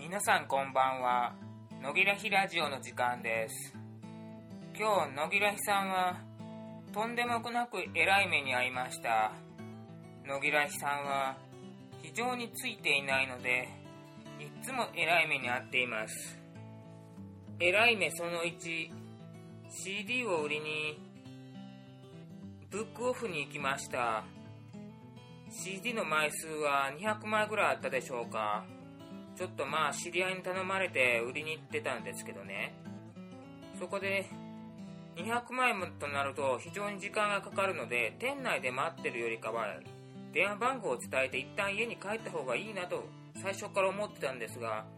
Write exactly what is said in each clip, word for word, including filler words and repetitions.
皆さんこんばんは。野木らひラジオの時間です。今日野木らひさんはとんでもなくえらい目に遭いました。野木らひさんは非常についていないのでいつもえらい目に遭っています。えらい目そのいち、 シーディー を売りにブックオフに行きました。 シーディー の枚数はにひゃくまいぐらいあったでしょうか。ちょっとまあ知り合いに頼まれて売りに行ってたんですけどね、そこでにひゃくまいもとなると非常に時間がかかるので、店内で待ってるよりかは電話番号を伝えて一旦家に帰った方がいいなと最初から思ってたんですが、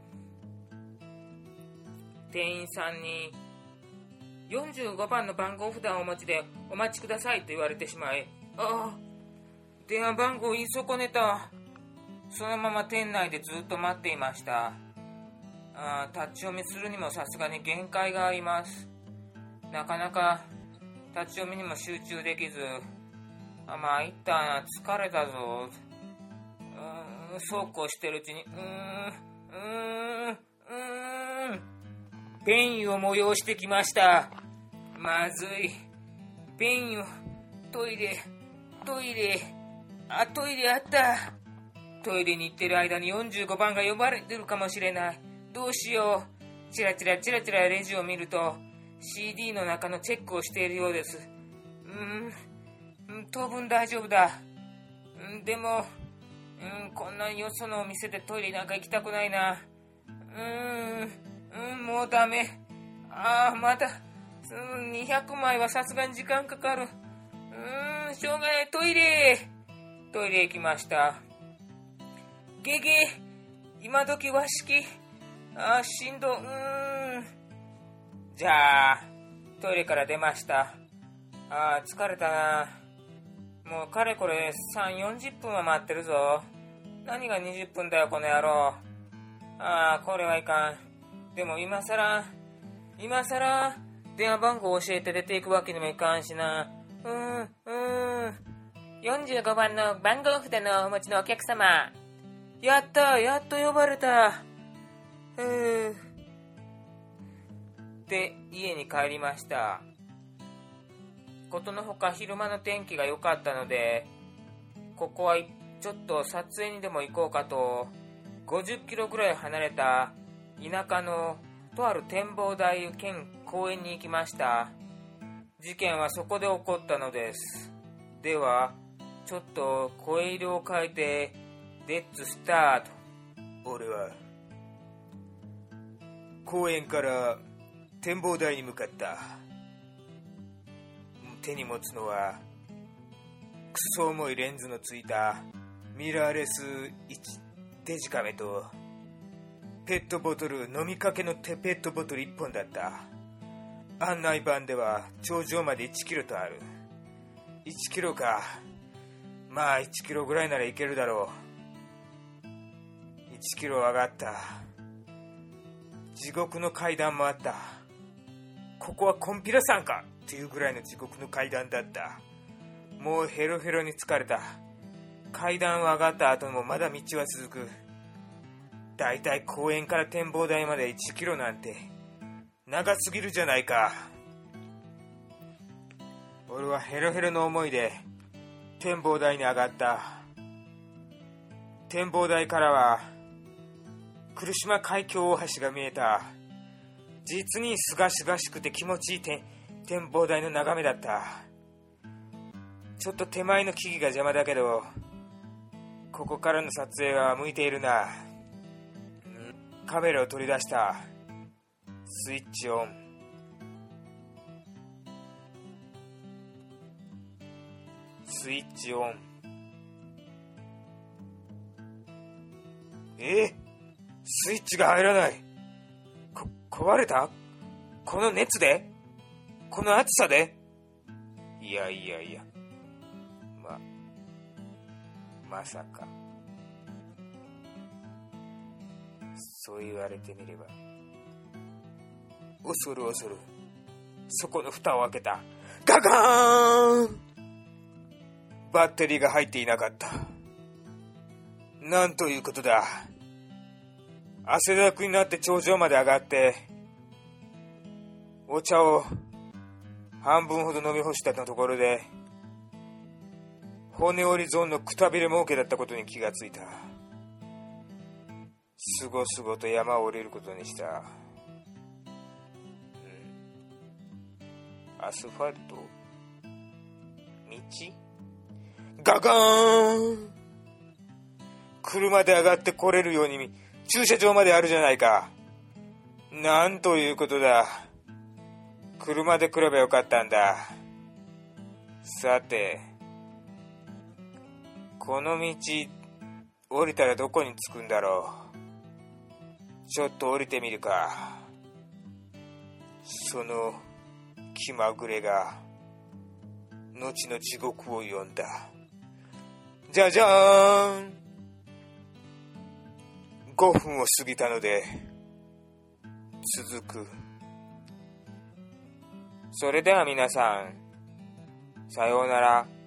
店員さんによんじゅうごばんの番号札をお持ちでお待ちくださいと言われてしまい、ああ電話番号言い損ねた。そのまま店内でずっと待っていました。あ立ち読みするにもさすがに限界があります。なかなか立ち読みにも集中できず、あまいったな、疲れたぞ。うーんそうこうしてるうちにうーんうーんうーんペンを催してきました。まずい。ペンをトイレトイレあトイレあった。トイレに行ってる間によんじゅうごばんが呼ばれてるかもしれない。どうしよう。チラチラチラチラレジを見ると シーディー の中のチェックをしているようです。うーん当分大丈夫だ。うんでもうんこんなよそのお店でトイレなんか行きたくないな。うーんうんもうダメ。ああまだにひゃくまいはさすがに時間かかる。うーんしょうがない。トイレトイレ行きました。ゲゲ今時和式。あーしんどうーんじゃあトイレから出ました。あー疲れたな。もうかれこれさんじゅう、よんじゅっぷんは待ってるぞ。何がにじゅっぷんだよこの野郎。あーこれはいかん。でも今さら今さら電話番号を教えて出ていくわけにもいかんしな。うーんうーんよんじゅうごばんの番号札のお持ちのお客様。やったやっと呼ばれた。ふーで家に帰りました。ことのほか昼間の天気が良かったので、ここはちょっと撮影にでも行こうかとごじゅっキロぐらい離れた田舎のとある展望台兼公園に行きました。事件はそこで起こったのです。ではちょっと声色を変えてレッツスタート。 俺は公園から展望台に向かった。手に持つのはクソ重いレンズのついたミラーレスデジカメとペットボトル、飲みかけのペットボトルいっぽんだった。案内板では頂上までいちキロとある。いちキロか。まあいちキロぐらいならいけるだろう。いちキロ上がった。地獄の階段もあった。ここはコンピラ山かっていうぐらいの地獄の階段だった。もうヘロヘロに疲れた。階段を上がった後もまだ道は続く。だいたい公園から展望台までいちキロなんて長すぎるじゃないか。俺はヘロヘロの思いで展望台に上がった。展望台からは来島海峡大橋が見えた。実にすがすがしくて気持ちいい展望台の眺めだった。ちょっと手前の木々が邪魔だけどここからの撮影は向いているな。カメラを取り出した。スイッチオン。スイッチオン。えスイッチが入らない。こ壊れた？この熱で？この暑さで？いやいやいや。ま、まさか。そう言われてみれば。恐る恐るそこの蓋を開けた。ガガーン。バッテリーが入っていなかった。なんということだ。 汗だくになって頂上まで上がって、お茶を半分ほど飲み干したところで、骨折り損のくたびれ儲けだったことに気がついた。すごすごと山を降りることにした。うん、アスファルト、道、ガガーン。車で上がってこれるように駐車場まであるじゃないか。なんということだ。車で来ればよかったんだ。さて、この道降りたらどこに着くんだろう。ちょっと降りてみるか。その気まぐれが後の地獄を呼んだ。じゃじゃーん。ごふんを過ぎたので続く。それでは皆さん、さようなら。